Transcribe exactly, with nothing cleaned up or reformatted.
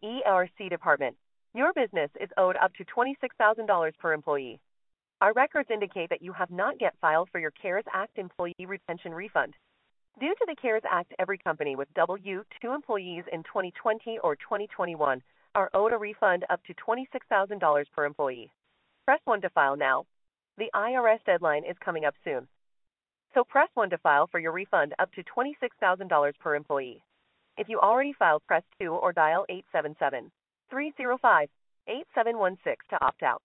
E R C department. Your business is owed up to twenty-six thousand dollars per employee. Our records indicate that you have not yet filed for your CARES Act employee retention refund. Due to the CARES Act, every company with W two employees in twenty twenty or twenty twenty-one are owed a refund up to twenty-six thousand dollars per employee. Press one to file now. The I R S deadline is coming up soon. So press one to file for your refund up to twenty-six thousand dollars per employee. If you already filed, press two or dial eight seven seven, three zero five, eight seven one six to opt out.